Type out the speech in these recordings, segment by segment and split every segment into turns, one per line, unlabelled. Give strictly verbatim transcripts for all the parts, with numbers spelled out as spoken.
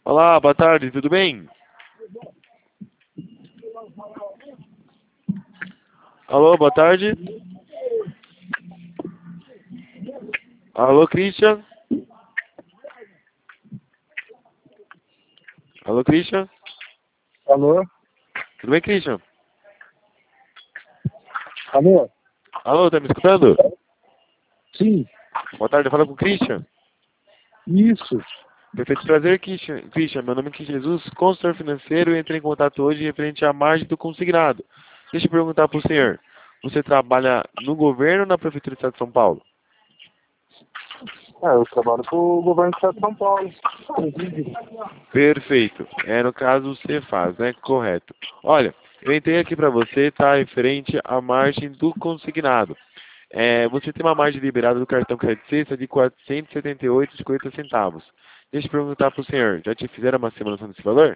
Olá, boa tarde, tudo bem? Alô, boa tarde. Alô, Christian? Alô, Christian?
Alô?
Tudo bem, Christian?
Alô?
Alô, tá me escutando?
Sim,
Boa tarde, fala com o Christian.
isso.
Perfeito prazer, Christian. Christian, meu nome é Christian Jesus, consultor financeiro, e entrei em contato hoje referente à margem do consignado. Deixa eu perguntar para o senhor, você trabalha no governo ou na Prefeitura do Estado de São Paulo?
É, eu trabalho para o governo do Estado de São Paulo.
Perfeito. É, no caso, você faz, né? Correto. Olha, eu entrei aqui para você, tá? Referente à margem do consignado. É, você tem uma margem liberada do cartão Crédito Sexta de quatrocentos e setenta e oito reais e cinquenta centavos. Deixa eu perguntar para o senhor, já te fizeram uma simulação desse valor?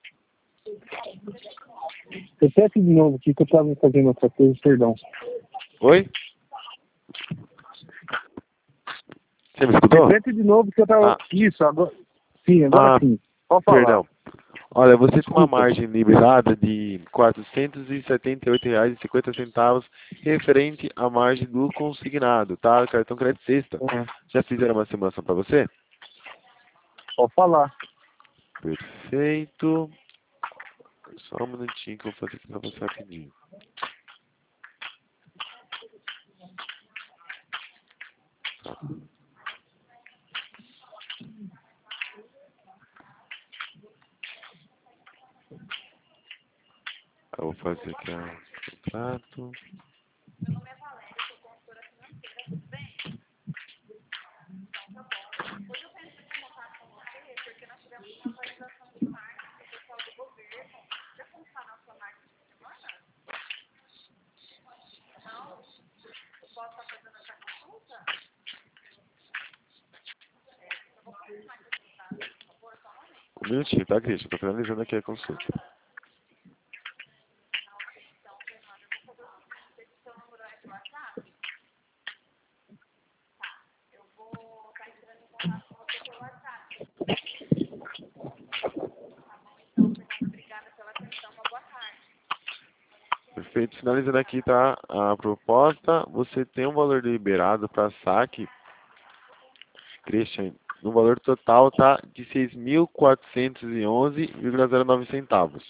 Repete de novo aqui que eu estava fazendo outra coisa, perdão.
Oi? Você me escutou?
Repete de novo que eu estava...
Ah,
Isso, agora... Sim, agora
ah,
sim. Pode falar.
perdão. Olha, você tem uma
Desculpa.
margem liberada de quatrocentos e setenta e oito reais e cinquenta centavos referente à margem do consignado, tá? Cartão Crédito Sexta.
É,
Já fizeram uma simulação para você?
pode falar.
Perfeito. Só um minutinho que eu vou fazer aqui para você rapidinho. Tá. Eu vou fazer aqui o contrato. Um minutinho, tá, Cristian? Estou finalizando aqui a consulta. Perfeito. Finalizando aqui, tá? A proposta, você tem um valor liberado para saque, Christian, no valor total, tá? De seis mil quatrocentos e onze vírgula zero nove centavos.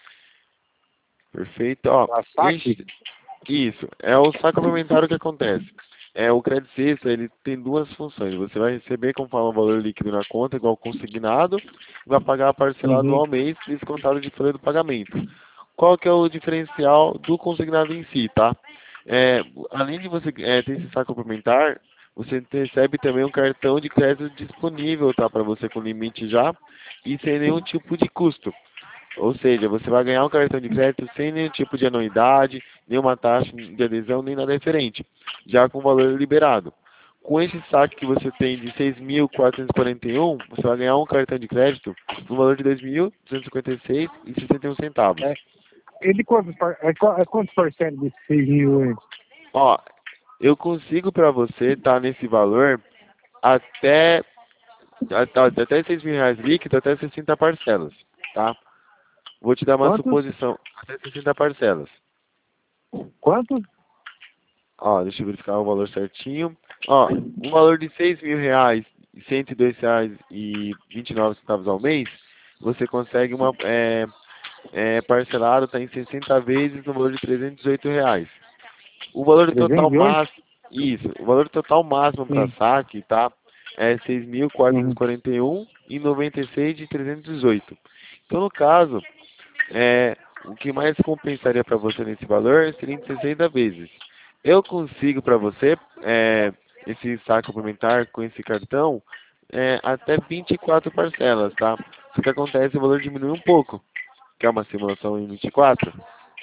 Perfeito. Ó,
A saque?
este, isso, é o saque complementar. O que acontece? É, o crédito sexta, ele tem duas funções. Você vai receber, como fala, um valor líquido na conta, igual consignado, e vai pagar parcelado
Uhum.
ao mês, descontado de folha do pagamento. Qual que é o diferencial do consignado em si, tá? É, além de você é, ter esse saque complementar, você recebe também um cartão de crédito disponível, tá? Para você com limite já e sem nenhum tipo de custo. Ou seja, você vai ganhar um cartão de crédito sem nenhum tipo de anuidade, nenhuma taxa de adesão, nem nada diferente, já com valor liberado. Com esse saque que você tem de seis mil quatrocentos e quarenta e um, você vai ganhar um cartão de crédito no valor de dois mil duzentos e cinquenta e seis reais e sessenta e um centavos.
É, e de quantos, par... é, qua- é quantos parcelos desses seis mil aí?
Ó, eu consigo para você estar nesse valor até, até, até seis mil reais líquido, até sessenta parcelas, tá? Vou te dar uma
Quantos?
suposição, até sessenta parcelas.
Quantos?
Ó, deixa eu verificar o valor certinho. Ó, um valor de seis mil reais e cento e dois reais e vinte e nove centavos ao mês, você consegue uma é, é, parcelado tá em sessenta vezes no valor de trezentos e oito reais. O valor total
trezentos e oito?
máximo, isso, o valor total máximo para
Sim.
saque, tá? É seis mil quatrocentos e
Uhum.
quarenta e um e noventa e seis de trezentos e dezoito. Então, no caso, é, o que mais compensaria para você nesse valor seria em sessenta vezes. Eu consigo para você é, esse saque complementar com esse cartão é, até vinte e quatro parcelas, tá? Só que acontece o valor diminui um pouco. Quer uma simulação em vinte e quatro?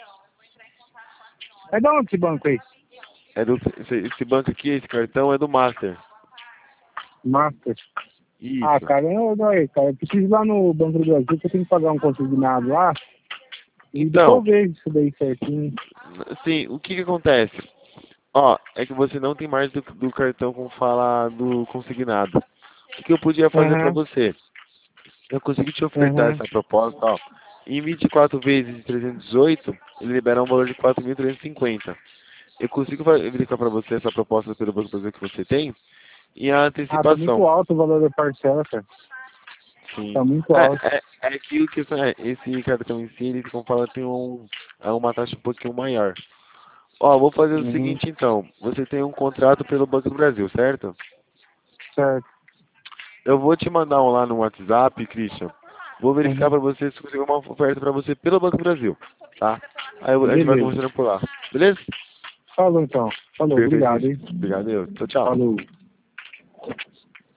É de onde esse banco aí?
É do, esse, esse banco aqui, esse cartão é do Master.
Master. Ah,
Isso.
cara, eu, não, é, cara, eu preciso ir lá no Banco do Brasil que eu tenho que pagar um consignado lá e depois
Então,
eu vejo isso daí certinho.
sim, o que que acontece? Ó, é que você não tem mais do, do cartão como fala do consignado. O que que eu podia fazer para
Aham.
você? eu consigo te ofertar
Uhum.
essa proposta, ó. Em vinte e quatro vezes de trezentos e dezoito, ele libera um valor de quatro mil trezentos e cinquenta. Eu consigo fa- verificar para você essa proposta pelo Banco Brasil que você tem e a
Ah, tá muito
antecipação.
alto o valor da parcela, cara.
Sim.
Tá muito alto.
É, é, é que o que é, esse cartão em si, ele, como fala, tem um, é uma taxa um pouquinho maior. Ó, vou fazer o
Uhum.
seguinte então. Você tem um contrato pelo Banco do Brasil, certo?
Certo.
Eu vou te mandar um lá no WhatsApp, Christian. Vou verificar
Uhum.
para você se conseguir uma oferta para você pelo Banco do Brasil, tá? Aí eu- a gente vai
Beleza.
conversando por lá. Beleza?
Falou então. Falou,
Perfeito,
obrigado,
Christian.
hein?
Obrigado, eu. Tchau, tchau.
Falou.